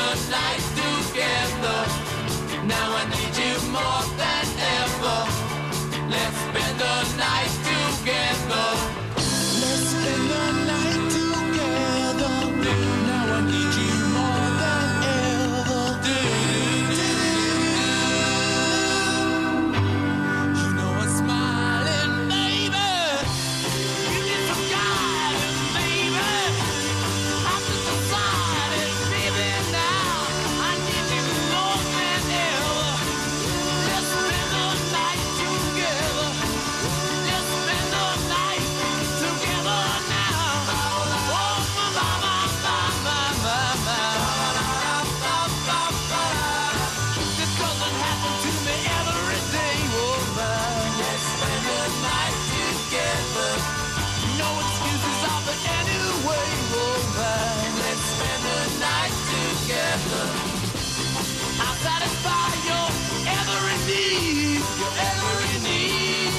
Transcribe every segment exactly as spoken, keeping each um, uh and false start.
the night together. Now I need you more than ever. Let's spend the night together. Let's spend the night together. Now I need you more than ever. You know I'm smiling, baby. You need some guidance, baby. I'm just decided, baby, now I need you more than ever. Let's spend the night together. Let's spend the night together now. Oh, my, my, my, my, my, my. This doesn't happen to me every day, oh my. Let's spend the night together. No excuses of it anyway, oh my. Let's spend the night together. I'll satisfy your every need, your every need.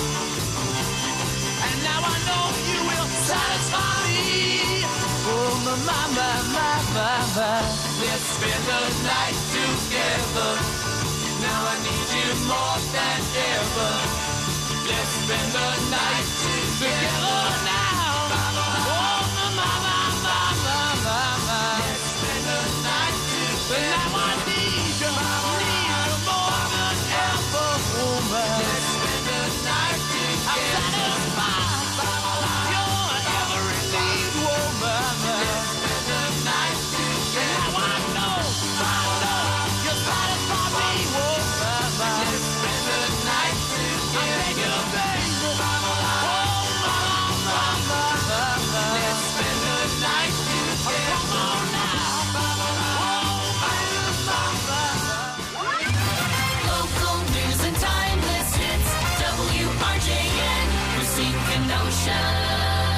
And now I know you will satisfy me. Oh my, my, my, my, my, my. Let's spend the night together. Now I need you more than ever. Let's spend the night together now. Oh my, my, my, my, my, my, my. Let's spend the night together. Now I need you, need you more than ever. Oh my. Let's spend the night together. I'm satisfied your every need, oh my, my. Let's spend the night together. Now I know, I know you satisfy me, oh my, my. Let's spend the night together. I'm taking a baby. Oh my, my, my, my, my. Let's spend the night together. Come on now. Oh my, my, my, my. Local news and timeless hits. W R J N, Racine Kenosha.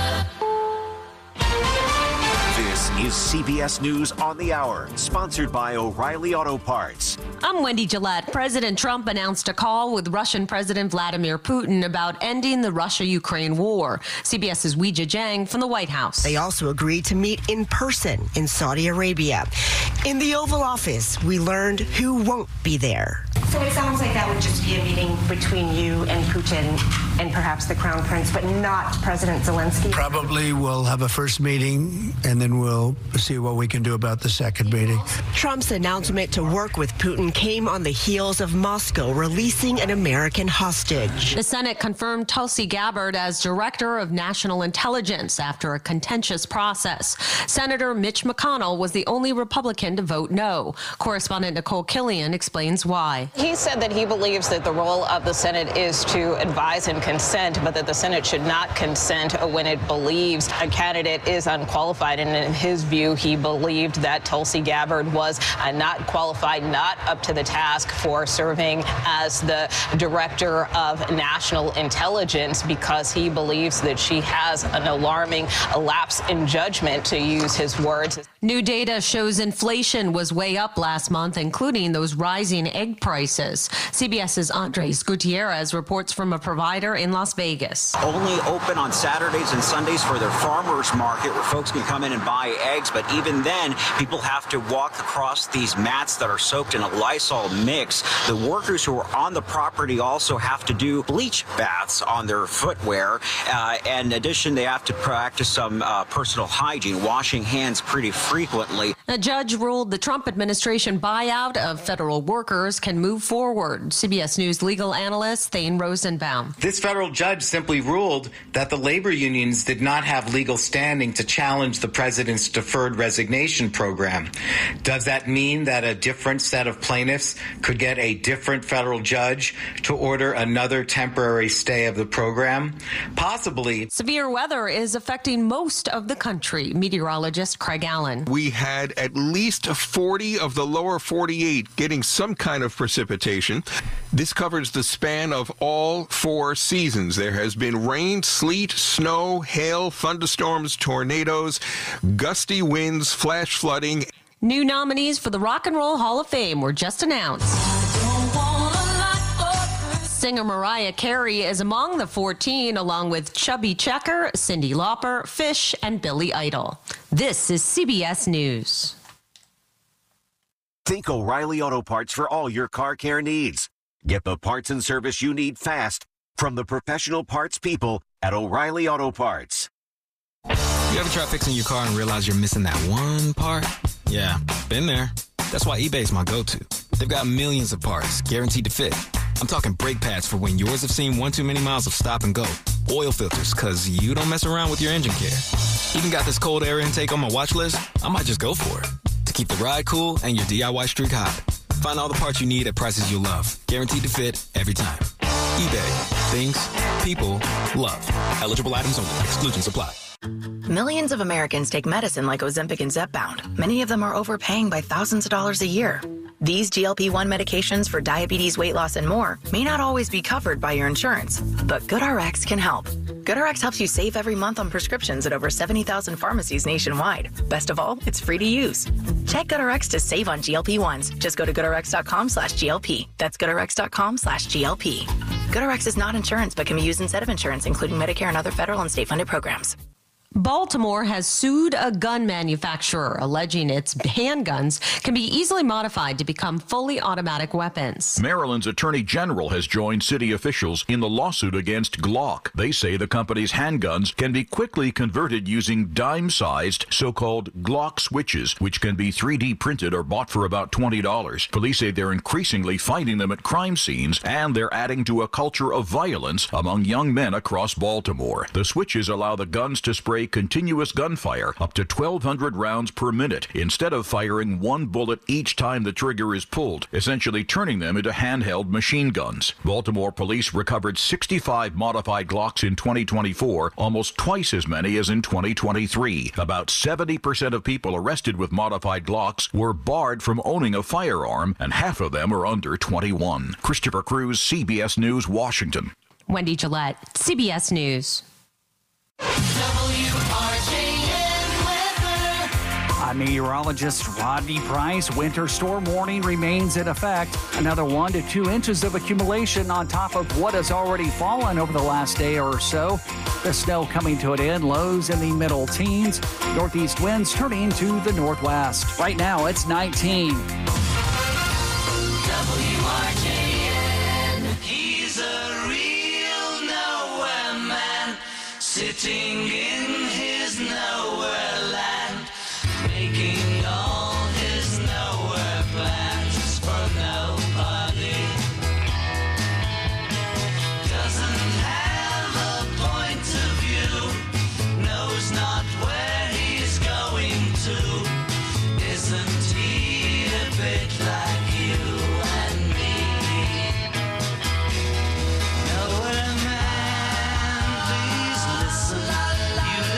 This is C B S News on the Hour, sponsored by O'Reilly Auto Parts. I'm Wendy Gillette. President Trump announced a call with Russian President Vladimir Putin about ending the Russia-Ukraine war. CBS's Weijia Jiang from the White House. They also agreed to meet in person in Saudi Arabia. In the Oval Office, we learned who won't be there. So it sounds like that would just be a meeting between you and Putin and perhaps the Crown Prince, but not President Zelensky? Probably we'll have a first meeting, and then we'll see what we can do about the second meeting. Trump's announcement to work with Putin came on the heels of Moscow releasing an American hostage. The Senate confirmed Tulsi Gabbard as Director of National Intelligence after a contentious process. Senator Mitch McConnell was the only Republican to vote no. Correspondent Nicole Killian explains why. He said that he believes that the role of the Senate is to advise and consent, but that the Senate should not consent when it believes a candidate is unqualified. And in his view, he believed that Tulsi Gabbard was uh, not qualified, not up to the task for serving as the Director of National Intelligence, because he believes that she has an alarming lapse in judgment, to use his words. New data shows inflation was way up last month, including those rising egg prices. CBS's Andres Gutierrez reports from a provider in Las Vegas. Only open on Saturdays and Sundays for their farmers market, where folks can come in and buy eggs. But even then, people have to walk across these mats that are soaked in a Lysol mix. The workers who are on the property also have to do bleach baths on their footwear. Uh, and in addition, they have to practice some uh, personal hygiene, washing hands pretty frequently. A judge ruled the Trump administration buyout of federal workers can move forward. C B S News legal analyst Thane Rosenbaum. This federal judge simply ruled that the labor unions did not have legal standing to challenge the president's deferred resignation program. Does that mean that a different set of plaintiffs could get a different federal judge to order another temporary stay of the program? Possibly. Severe weather is affecting most of the country. Meteorologist Craig Allen. We had at least forty of the lower forty-eight getting some kind of precipitation. This covers the span of all four seasons. There has been rain, sleet, snow, hail, thunderstorms, tornadoes, gusty winds, flash flooding. New nominees for the Rock and Roll Hall of Fame were just announced. Singer Mariah Carey is among the fourteen, along with Chubby Checker, Cyndi Lauper, Fish, and Billy Idol. This is C B S News. Think O'Reilly Auto Parts for all your car care needs. Get the parts and service you need fast from the professional parts people at O'Reilly Auto Parts. You ever try fixing your car and realize you're missing that one part? Yeah, been there. That's why eBay's my go-to. They've got millions of parts guaranteed to fit. I'm talking brake pads for when yours have seen one too many miles of stop and go. Oil filters, because you don't mess around with your engine care. Even got this cold air intake on my watch list. I might just go for it. To keep the ride cool and your D I Y streak hot. Find all the parts you need at prices you love. Guaranteed to fit every time. eBay. Things, people, love. Eligible items only. Exclusions apply. Millions of Americans take medicine like Ozempic and Zepbound. Many of them are overpaying by thousands of dollars a year. These G L P one medications for diabetes, weight loss, and more may not always be covered by your insurance, but GoodRx can help. GoodRx helps you save every month on prescriptions at over seventy thousand pharmacies nationwide. Best of all, it's free to use. Check GoodRx to save on G L P ones. Just go to GoodRx.com slash GLP. That's GoodRx.com slash GLP. GoodRx is not insurance, but can be used instead of insurance, including Medicare and other federal and state-funded programs. Baltimore has sued a gun manufacturer, alleging its handguns can be easily modified to become fully automatic weapons. Maryland's Attorney General has joined city officials in the lawsuit against Glock. They say the company's handguns can be quickly converted using dime-sized so-called Glock switches, which can be three D printed or bought for about twenty dollars. Police say they're increasingly finding them at crime scenes, and they're adding to a culture of violence among young men across Baltimore. The switches allow the guns to spray continuous gunfire up to twelve hundred rounds per minute instead of firing one bullet each time the trigger is pulled, essentially turning them into handheld machine guns. Baltimore police recovered sixty-five modified Glocks in twenty twenty-four, almost twice as many as in twenty twenty-three. About seventy percent of people arrested with modified Glocks were barred from owning a firearm, and half of them are under twenty-one. Christopher Cruz, C B S News, Washington. Wendy Gillette, C B S News. I'm meteorologist Rodney Price. Winter storm warning remains in effect. Another one to two inches of accumulation on top of what has already fallen over the last day or so. The snow coming to an end, lows in the middle teens. Northeast winds turning to the northwest. Right now it's nineteen. W R J N. He's a real nowhere man, sitting in his nowhere land, making all his nowhere plans for nobody. Doesn't have a point of view, knows not where he's going to. Isn't he a bit like you and me? Nowhere man, please listen. You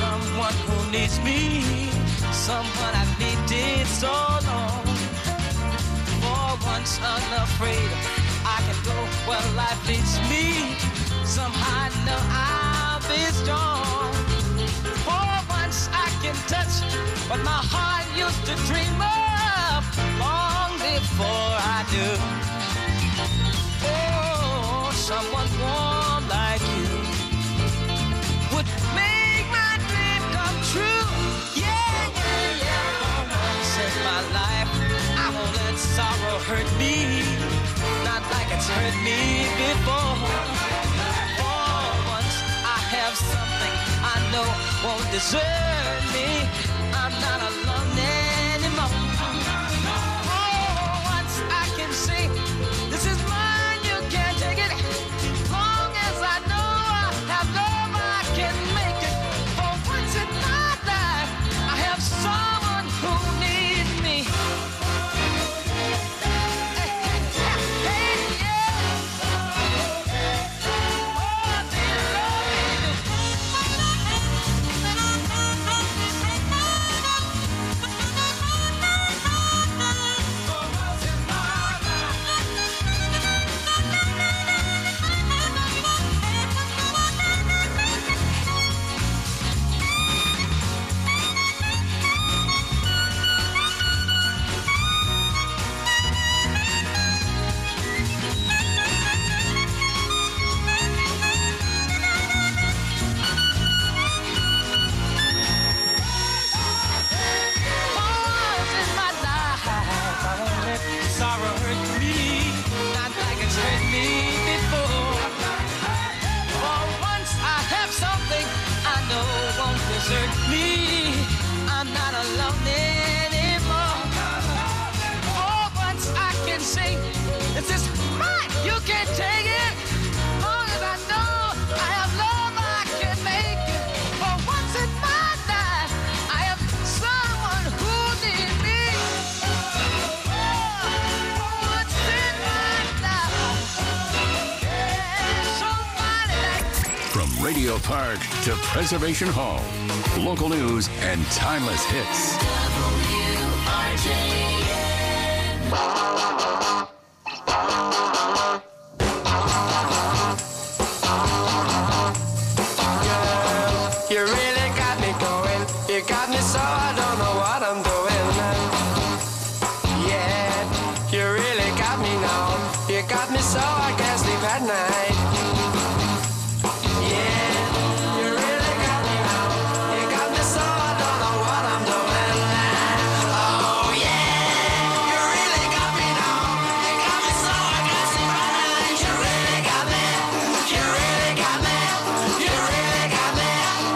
someone who needs me, someone I've needed so long. For once unafraid, I can go where life leads me. Somehow I know I'll be strong. For once I can touch what my heart used to dream of long before I do. Oh, someone warm like you would make my dream come true. Yeah, yeah, yeah. For once in my life, I won't let sorrow hurt me, not like it's hurt me before. For once I have something I know won't desert me. I'm not alone anymore. For once I can say, this is mine, you can't take it. Long as I know I have love, I can make it. For once in my life, I have someone who needs me. Hey, hey, hey, yeah. Oh, do you love Once in my life, I won't let sorrow hurt me, not like it's hurt me before. For once I have something I know won't desert me. I'm not alone anymore. For once I can say, this is mine, you can't take it. Long as I know I have love, I can make it. For once in my life, I have someone who needs me. For once in my life, yeah, somebody like From Radio Park to Preservation Hall, local news and timeless hits. You really got me going. You got me so I don't know what I'm doing. Yeah, you really got me now. You got me so I can't sleep at night. Yeah, you really got me now. You got me so I don't know what I'm doing. Oh yeah, you really got me now. You got me so I can't sleep at night. You really got me. You really got me. You really got me.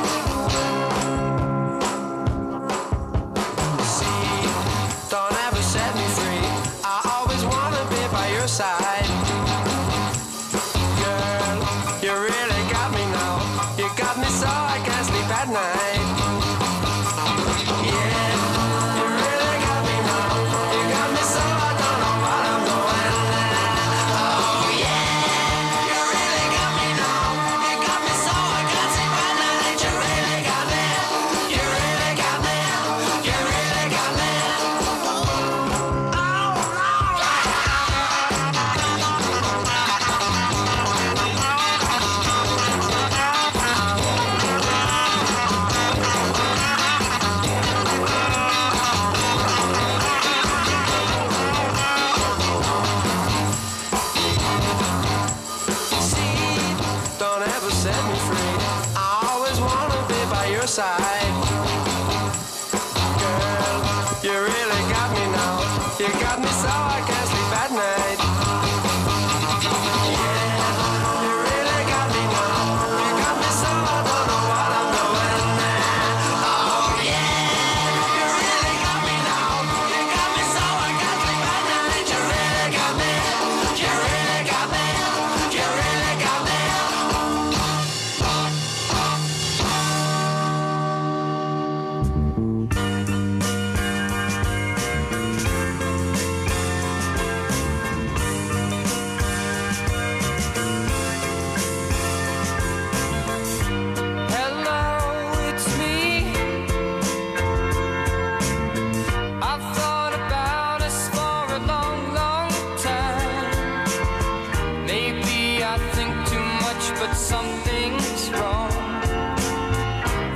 See, don't ever set me free. I always wanna be by your side. Girl, you really got me now. You got me so I can't sleep at night. Yeah, you really got me now. You got me so I don't know what I'm doing. Oh yeah, you really got me now. You got me so I can't sleep at night. You really got me. You really got me. You really got me. Don't ever set me free. I always wanna be by your side. Girl, you really got me now. You got me so I can't sleep at night. Yeah, you really got me now. You got me so I don't know what I'm doing. Oh yeah, you really got me now. You got me so I can't sleep at night. You really got me. You really got me. You really got me.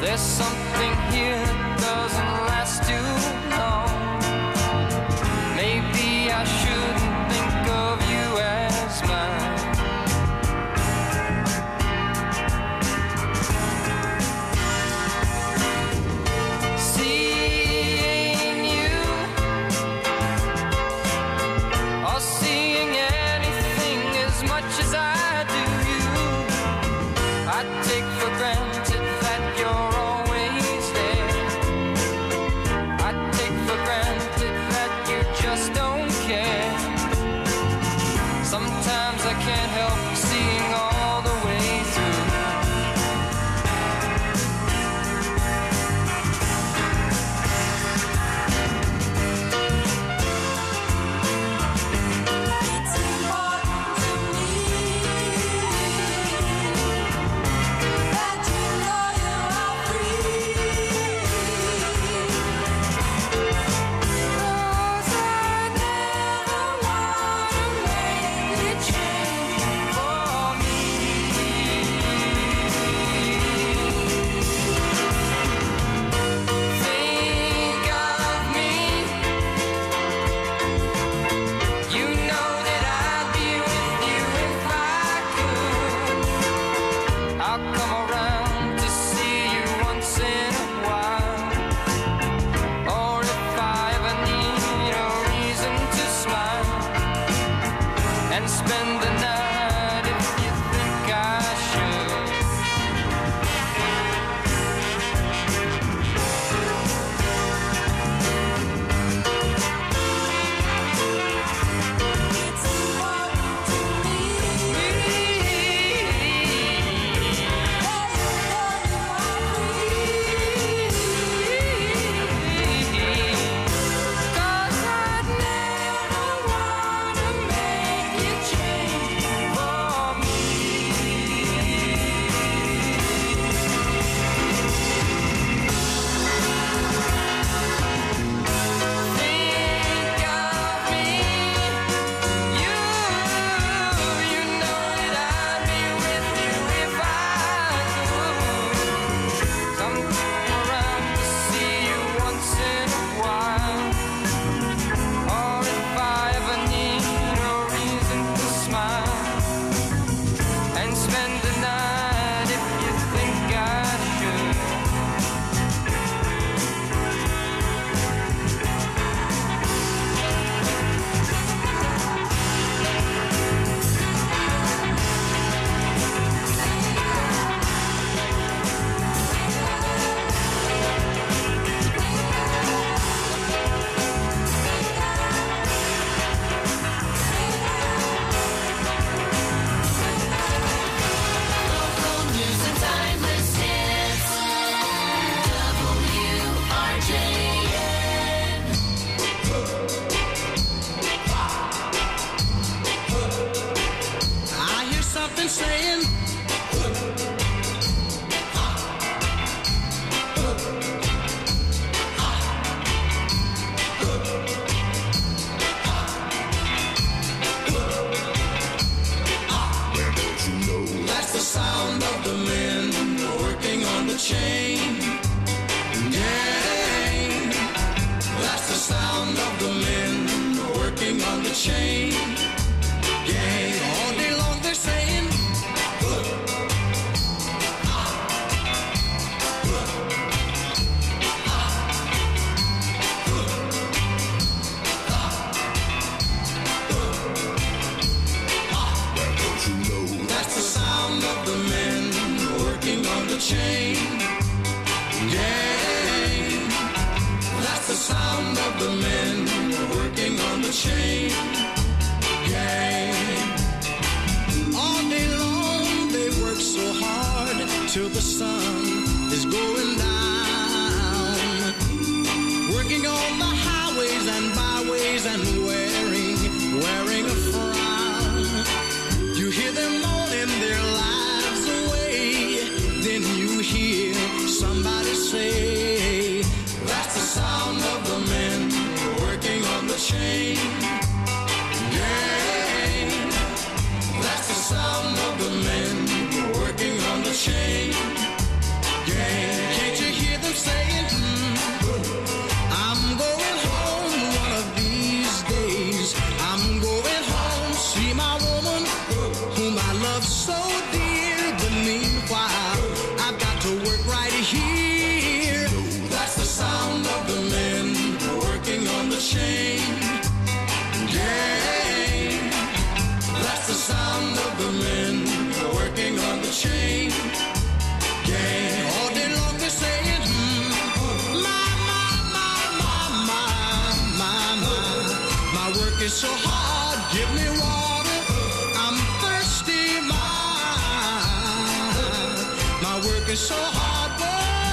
There's something here that doesn't last too long. Maybe I shouldn't think of you as mine. Seeing you or seeing anything as much as I do you, I take for granted that you're always there. I take for granted that you just don't care. Sometimes I can't help seeing all the way through. It's important to me that you know you are free. 'Cause I never wanna make you change for me. Think of me. You know that I'd be with you if I could. I'll come around to see you once in a while. Or if I ever need a reason to smile and spend the night if you think I should. It's important to me that you know you are free. 'Cause I'd never wanna make you change for me. Think of me. You, you know that I'd be with you if I could. Come around to see you once in a while. Or if I ever need a reason to smile and spend the night if you think I should. Local news and timeless hits. W R J N. I hear something saying, that's the sound of the men working on the chain gang. That's the sound of the men working on the chain gang. All day long they're saying, that's the sound of the men working on the chain gang. That's the sound of the men working on the chain gang. All day long they work so hard till the sun is going down. Working on the highways and byways and wearing, wearing a frown. You hear them moaning their lives away. Then you hear somebody say, that's the sound of the men working on the chain gang. That's the sound of the men working on the chain gang. Can't you work is so hard, give me water, I'm thirsty, my, my work is so hard, boy.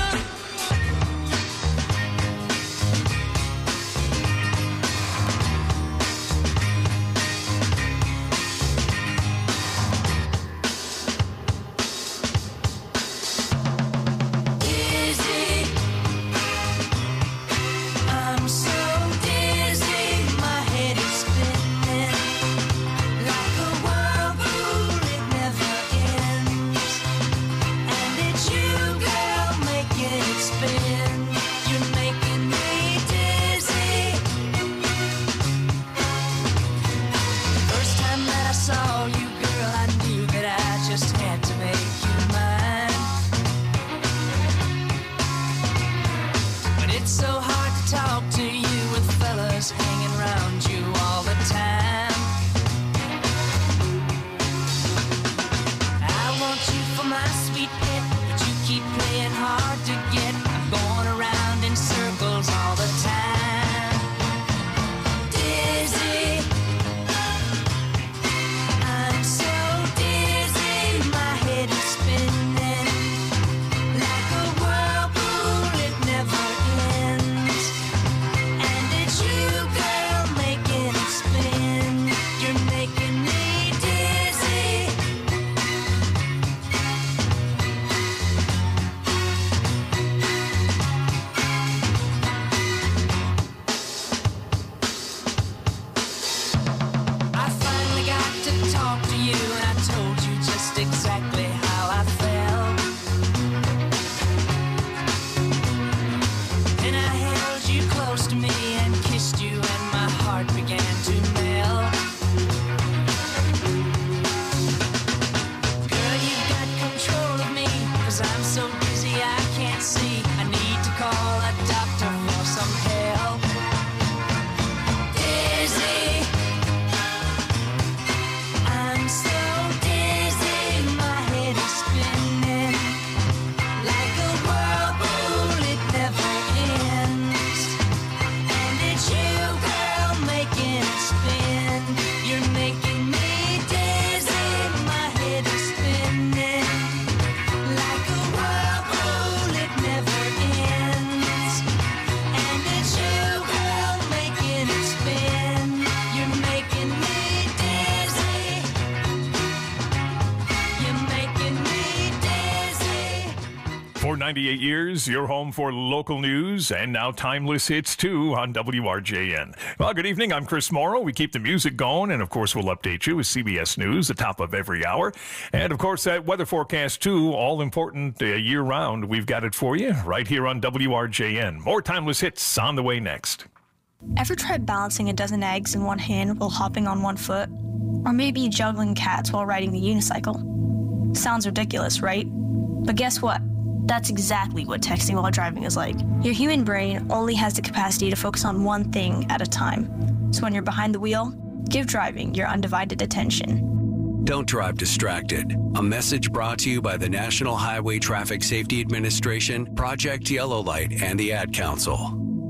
ninety-eight years, your home for local news and now timeless hits too on W R J N. Well, good evening. I'm Chris Morrow. We keep the music going, and of course, we'll update you with C B S News, the top of every hour. And of course, that weather forecast too, all important uh, year round. We've got it for you right here on W R J N. More timeless hits on the way next. Ever tried balancing a dozen eggs in one hand while hopping on one foot? Or maybe juggling cats while riding the unicycle? Sounds ridiculous, right? But guess what? That's exactly what texting while driving is like. Your human brain only has the capacity to focus on one thing at a time. So when you're behind the wheel, give driving your undivided attention. Don't drive distracted. A message brought to you by the National Highway Traffic Safety Administration, Project Yellow Light, and the Ad Council.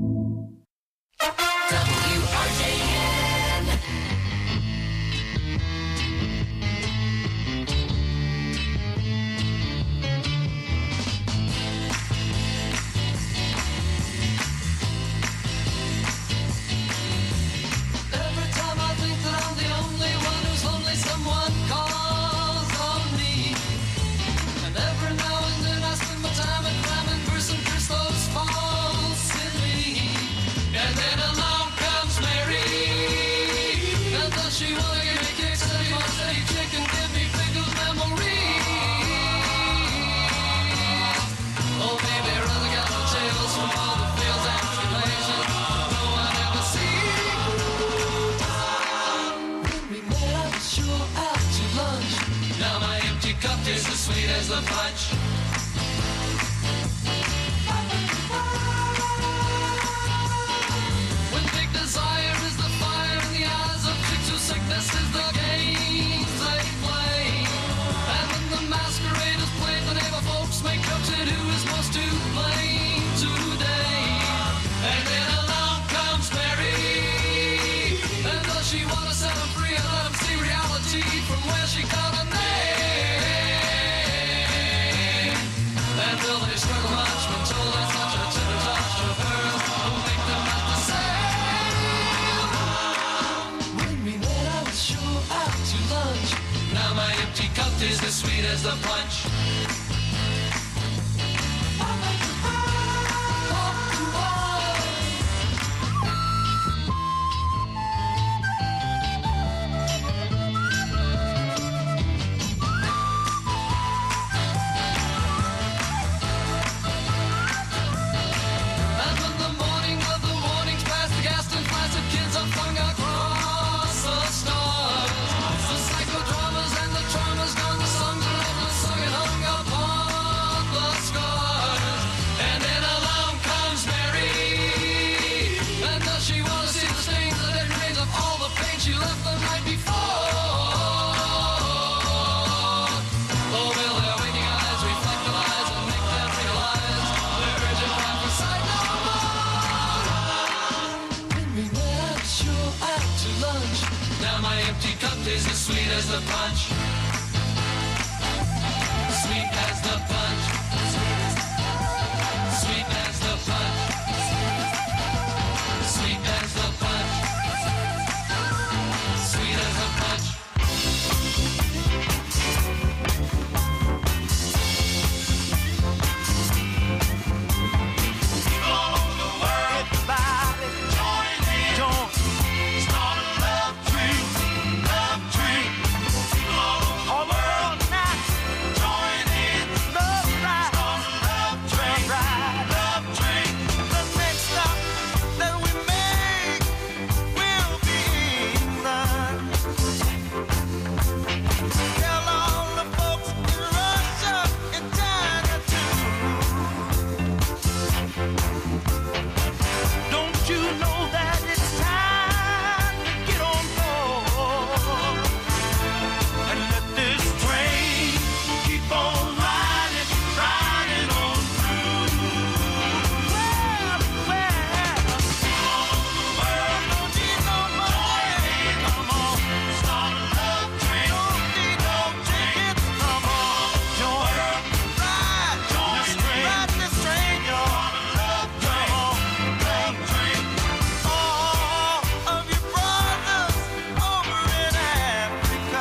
W R J N. The punch. When big desire is the fire in the eyes of chicks whose sickness is the games they play. And when the masquerade is played, the neighbor folks make jokes at who is most to blame today. And then along comes Mary, and though she sweet as the punch. Is as sweet as the punch. Sweet as the punch. Sweet as the punch. Sweet as the punch. Sweet as the punch. All over the world, everybody join in. Join. Start a love tree. All the world now, join in. Love ride, love train, love train. The next stop that we make will be England. Tell all the folks in Russia and China too. Don't you know that it's time to get on board? And let this train keep on riding, riding on through. Well, well, all over the world, don't need no money. Come on, start a love train. Don't need no tickets. Come on, join, ride, join, ride this train, y'all. Love train, love train. All of your brothers over in Africa.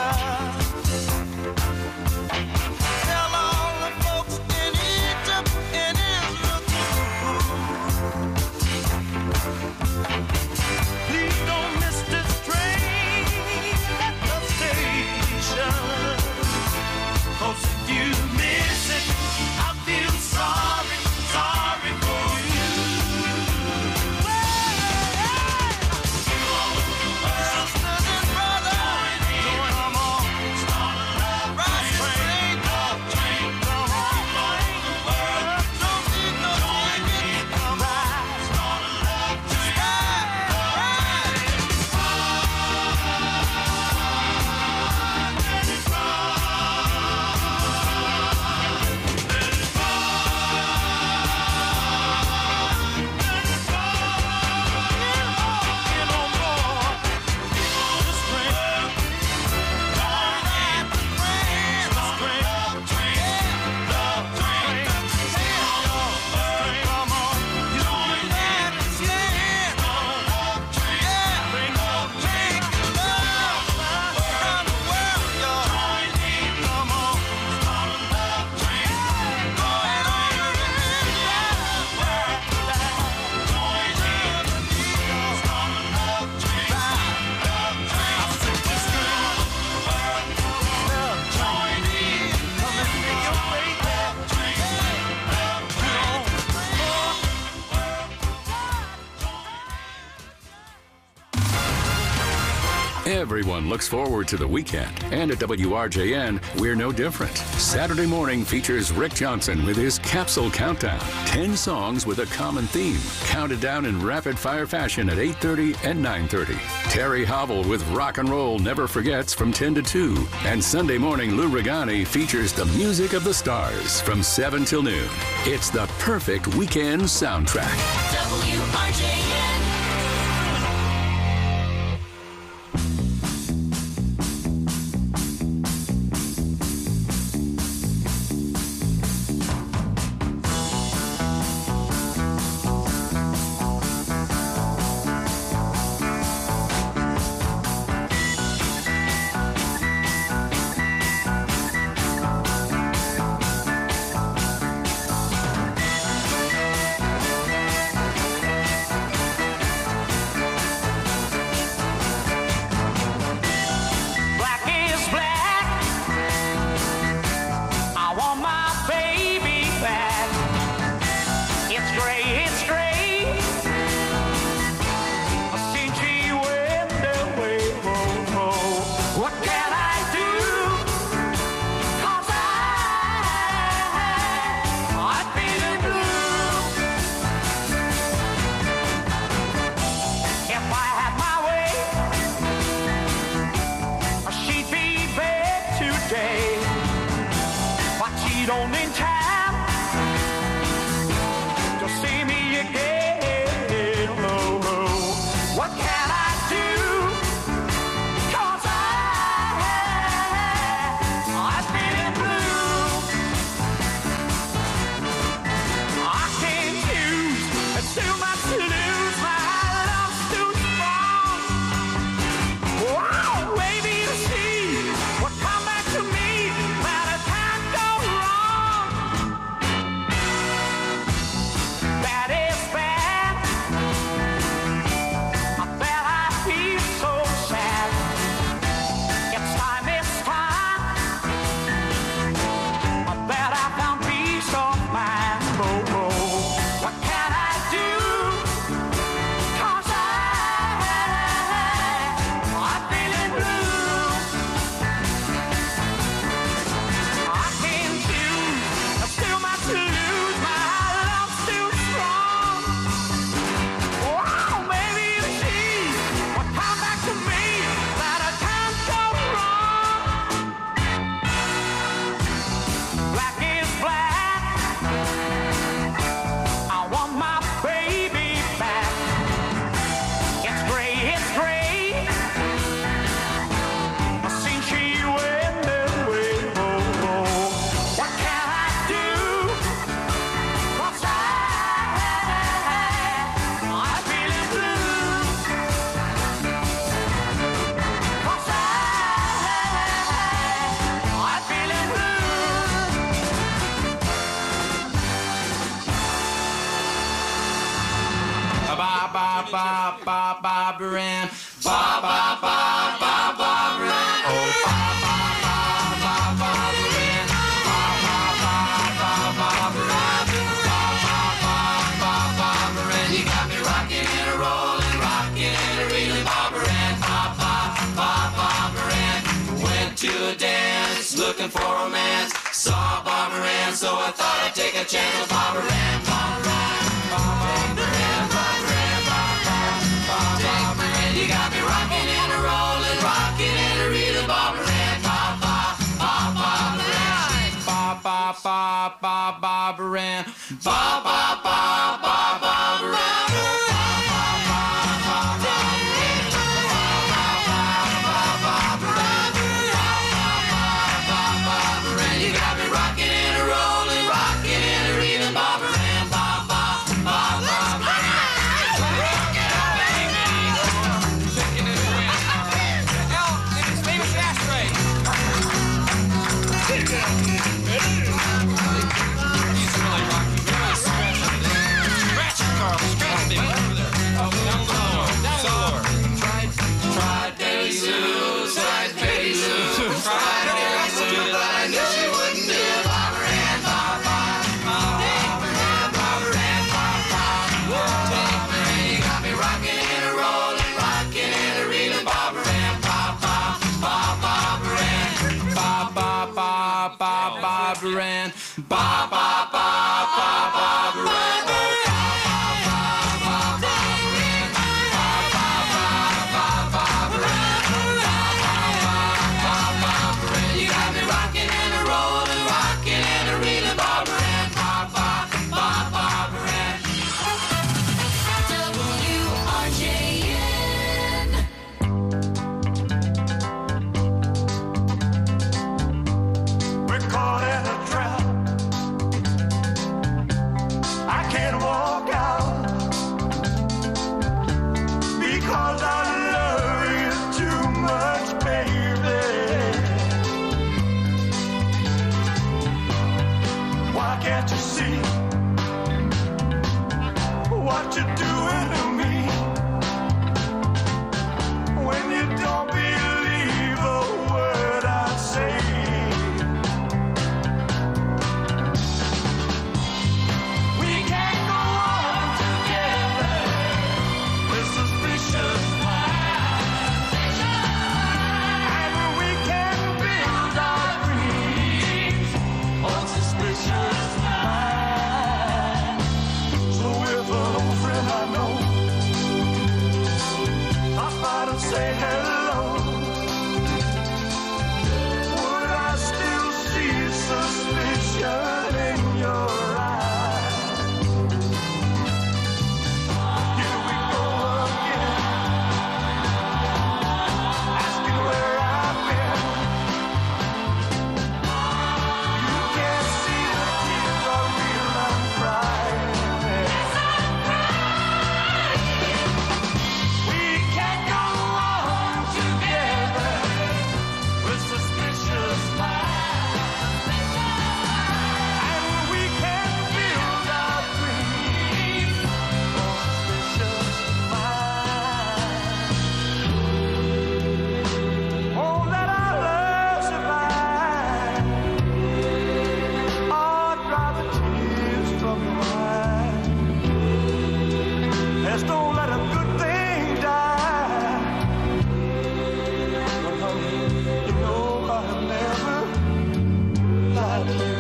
Tell all the folks in Egypt and Israel too. Please don't miss this train at the station. 'Cause if you miss it, I feel sorry, sorry for you. Sisters and brothers, join them all. Start a love train, love train. Come on, join the world. Don't need no tickets. Come on, start a love train. Ride, get on board this train. Ride the train, love train, love train. Come on, join in. Stand on love train, bring love train. Love around the world, y'all. Join in. Come on, start a love train. Going over in love world. Join in. Start a love train. Love train. I said this girl, world, love, join in. Come and make your way. Love train, love train. Everyone looks forward to the weekend, and at W R J N, we're no different. Saturday morning features Rick Johnson with his Capsule Countdown. Ten songs with a common theme, counted down in rapid-fire fashion at eight thirty and nine thirty. Terry Hobble with Rock and Roll Never Forgets from ten to two. And Sunday morning, Lou Regani features the music of the stars from seven till noon. It's the perfect weekend soundtrack. W R J N. wait on in time to see me again. Oh, oh. What can I do? 'Cause I, I've been blue. I can't choose, it's too much to lose. My love's too strong. Wow, baby, to see what come back to me, that it can't go wrong. That is bad. I bet I feel so sad. It's time, it's time. I bet I found peace of mind. Oh, oh. What can I do? 'Cause I, I'm feeling blue. I can't choose, there's too much to lose. My love's too strong. Wow, maybe to see what come back to me, that I can't go wrong. Black is black. I want my baby back. It's gray, it's gray. Since she went away, oh, oh. What can I do? 'Cause I, I'm feeling blue. 'Cause I, I'm feeling blue. Ba ba ba ba Barbara Ann. Ba ba ba ba Barbara Ann. Oh, ba ba ba ba Barbara Ann. Ba ba ba ba Barbara Ann. Ba ba ba ba Barbara Ann. You got me rocking and a rolling, rocking and a reeling, Barbara Ann. Ba ba ba Barbara Ann. Went to a dance, looking for romance. Saw Barbara Ann, so I thought I'd take a chance with Barbara Ann. Barbara Ann. Barbara Ann. Barbara Ann. Barbara Ann. You got me rocking and a rolling, rocking and a reeling, Barbara Ann. Ba ba ba Barbara Ann. Ba ba ba ba Barbara Ann. Ba ba ba ba Barbara Ann. You got me rocking and a rolling, rocking and a reeling, Barbara Ann. Ba ba Just don't let a good thing die. But honey, you know I'll never lie to you.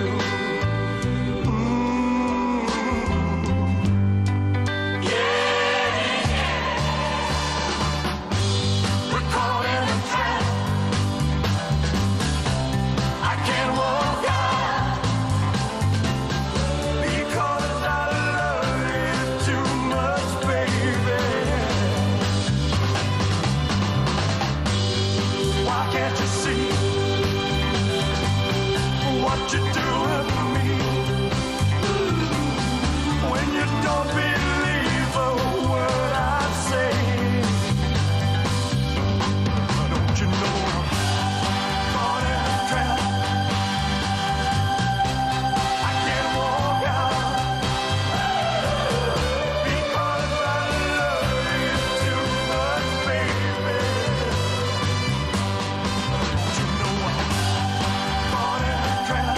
You do it for me when you don't believe a word I say. Don't you know I'm caught in a trap? I can't walk out because I love you too much, baby. Don't you know I'm caught in a trap?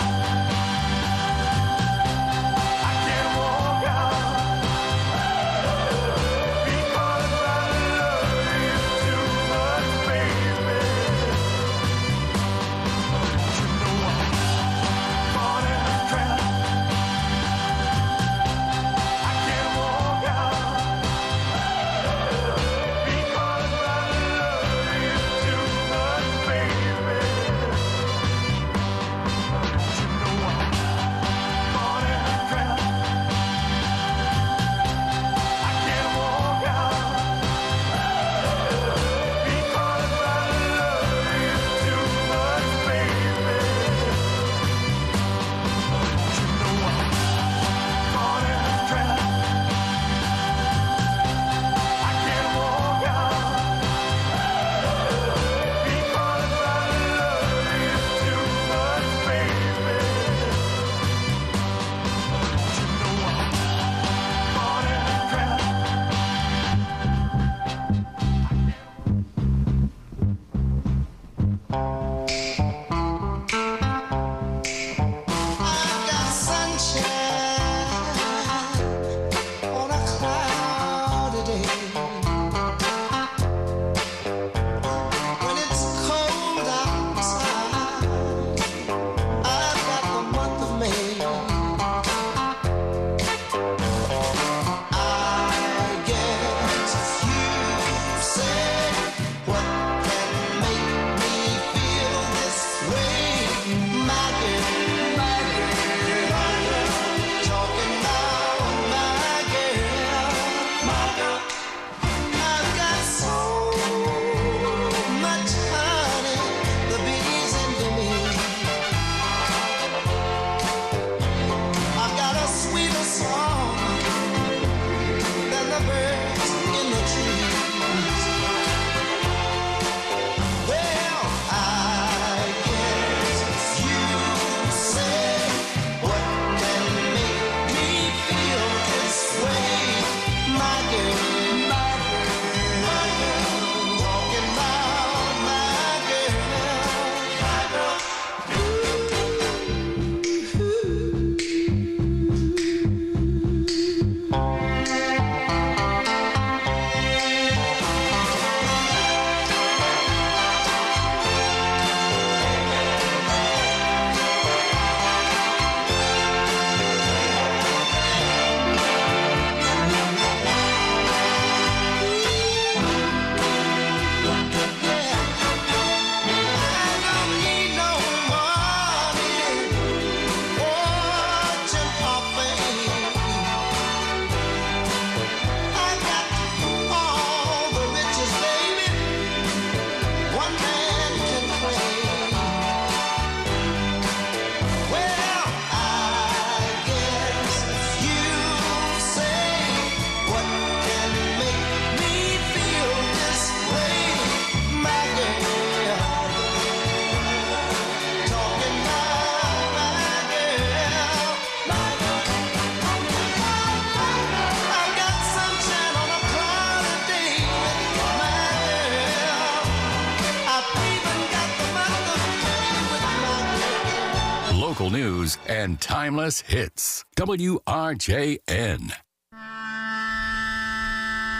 local news, and timeless hits. W R J N.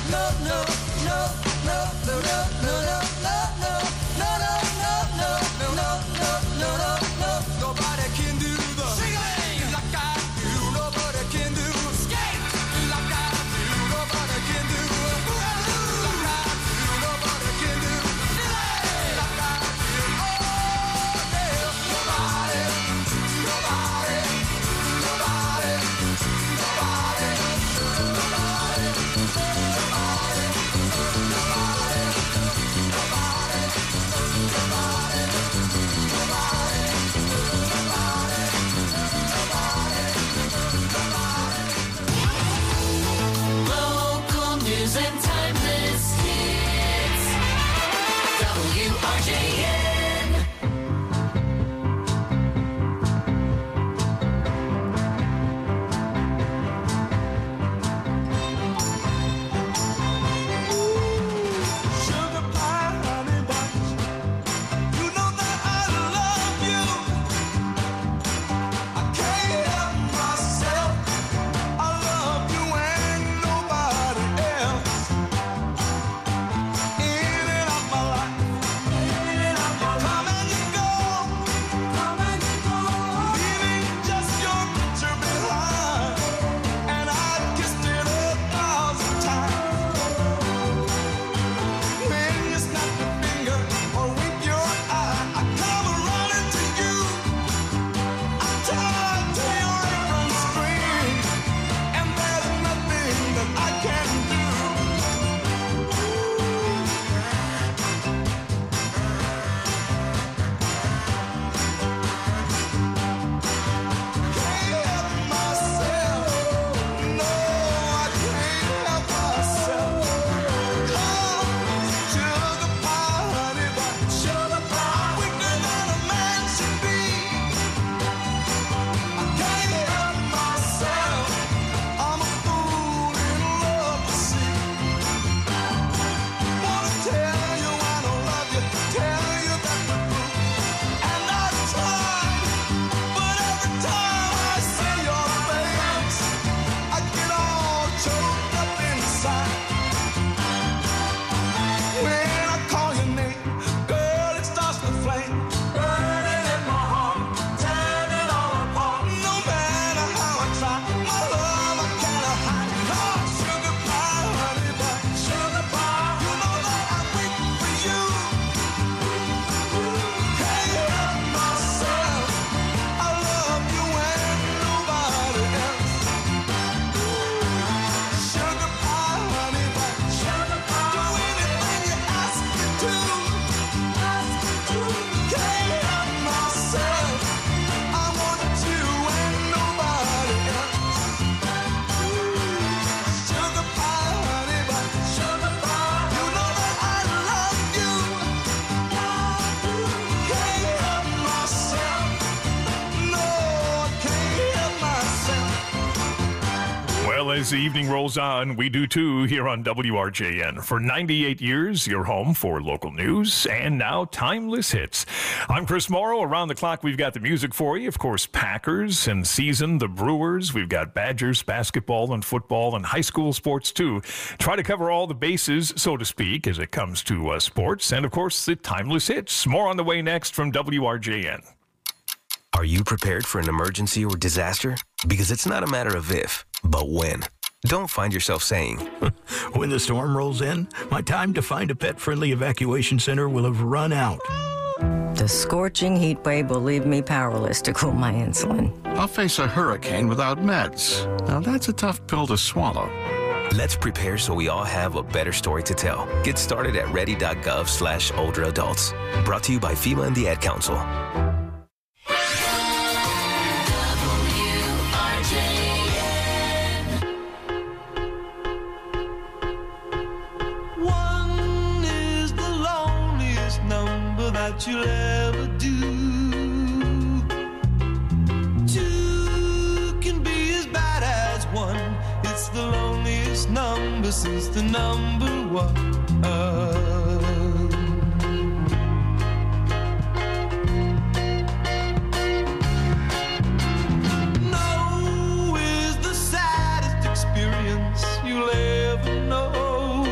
As the evening rolls on, we do too here on W R J N. For ninety-eight years, your home for local news and now timeless hits. I'm Chris Morrow. Around the clock, we've got the music for you. Of course, Packers and season, the Brewers. We've got Badgers, basketball and football and high school sports too. Try to cover all the bases, so to speak, as it comes to uh, sports. And of course, the timeless hits. More on the way next from W R J N. Are you prepared for an emergency or disaster? Because it's not a matter of if, but when. Don't find yourself saying, when the storm rolls in, my time to find a pet-friendly evacuation center will have run out. The scorching heat wave will leave me powerless to cool my insulin. I'll face a hurricane without meds. Now that's a tough pill to swallow. Let's prepare so we all have a better story to tell. Get started at ready.gov slash older adults. Brought to you by FEMA and the Ad Council. That you'll ever do. Two can be as bad as one. It's the loneliest number since the number one. No is the saddest experience you'll ever know.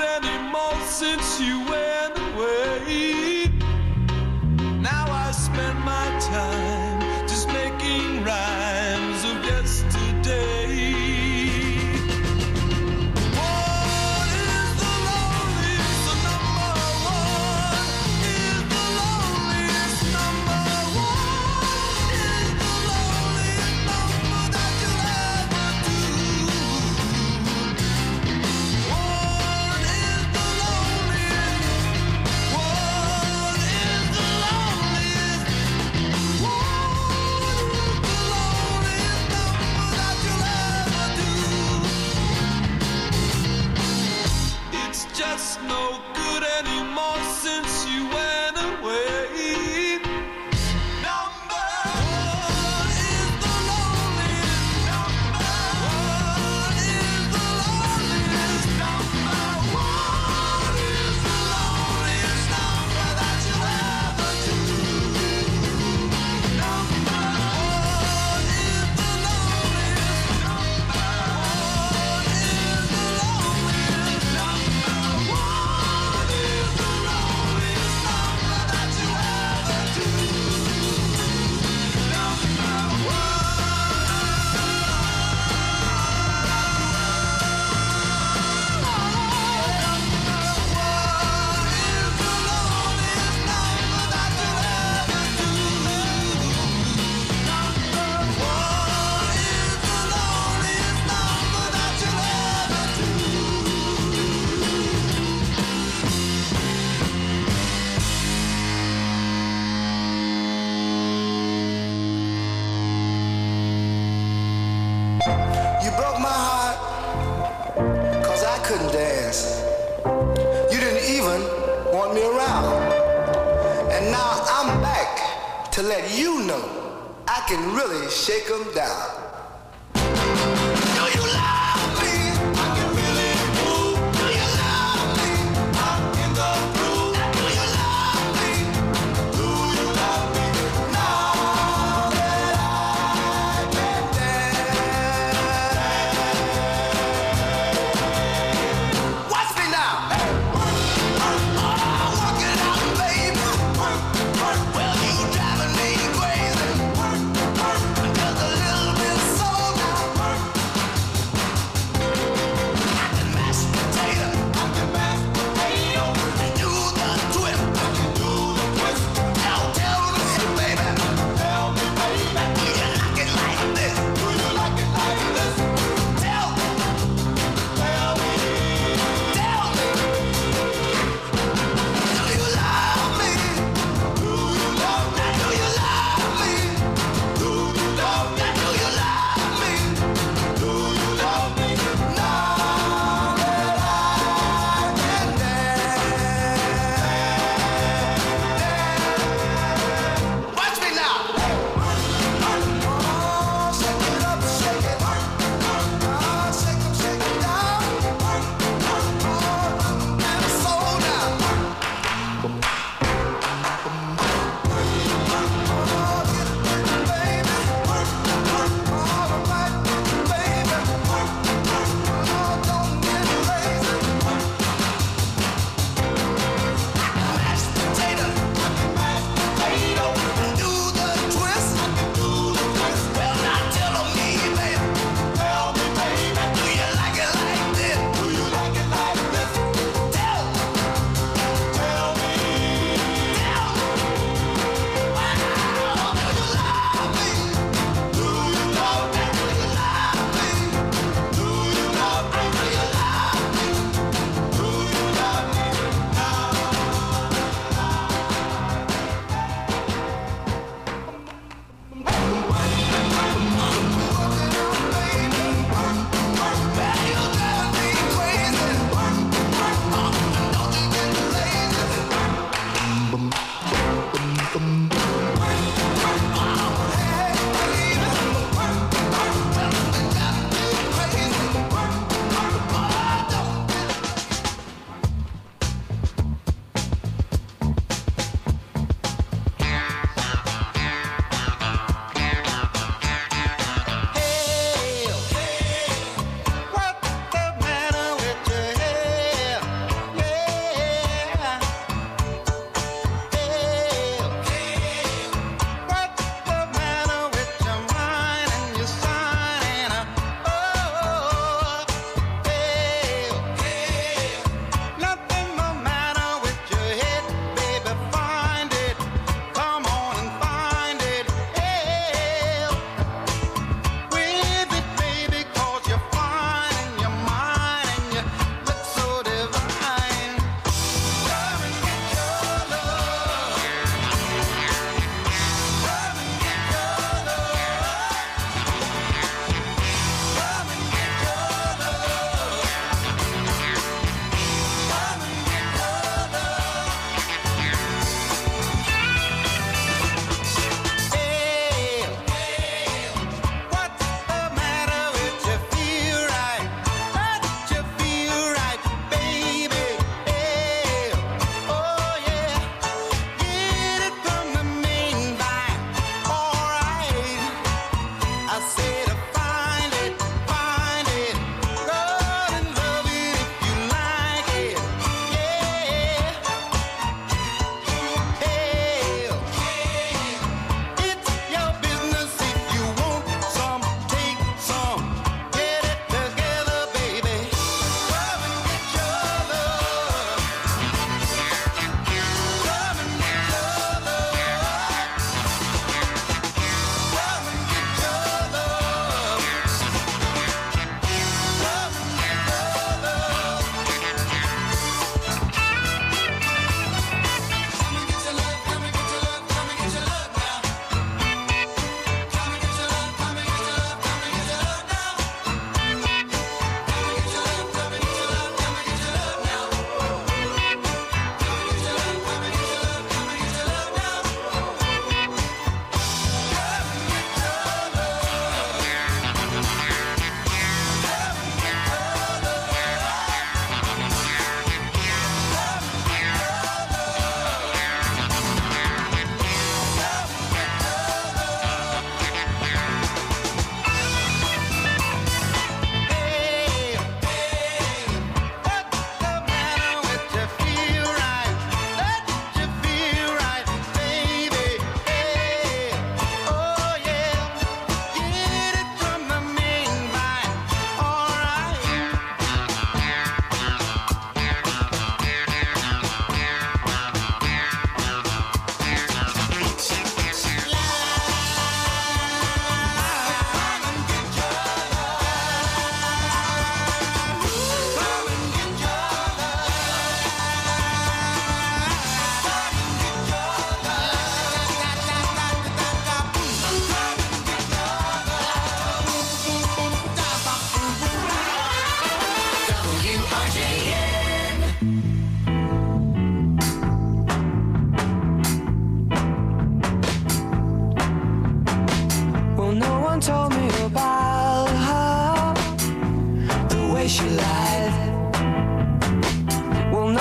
good anymore since you went away. Now I spend my time just making rhymes of yesterday. What is the loneliest? The number one is the loneliest. Number one is the loneliest number that you'll ever do. One is the loneliest. One is the loneliest. One is the loneliest number that you'll ever do. It's just no good anymore since you went away. Number one is the loneliest. Number one is the loneliest. Number one is the loneliest number that you'll ever do. Number one is the loneliest. Number one is the loneliest. Number one is the loneliest number that you'll ever do. You broke my heart, cause I couldn't dance. You didn't even want me around. And now I'm back to let you know I can really shake 'em down. Do you love me? I can really move. Do you love me? I'm in the groove. Do you love me? Do you love me? Now that I can dance. Watch me now. Oh, work it out, baby. Well, you driving me crazy. Just a little bit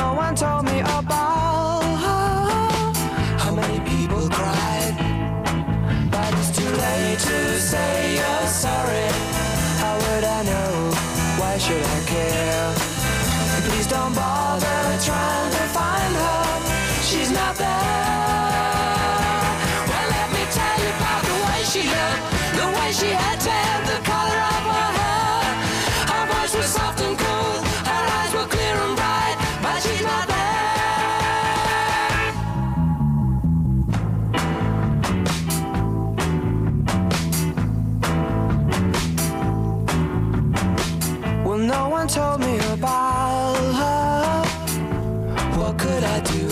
no one told me about how many people cried. But it's too late to say you're sorry. How would I know? Why should I care? Please don't bother trying to find her. She's not there. Well, let me tell you about the way she looked, the way she had tan, the color of her hair. Her voice was soft and cool, her eyes were clear and bright, but she's not there. Well, no one told me about her. What could I do?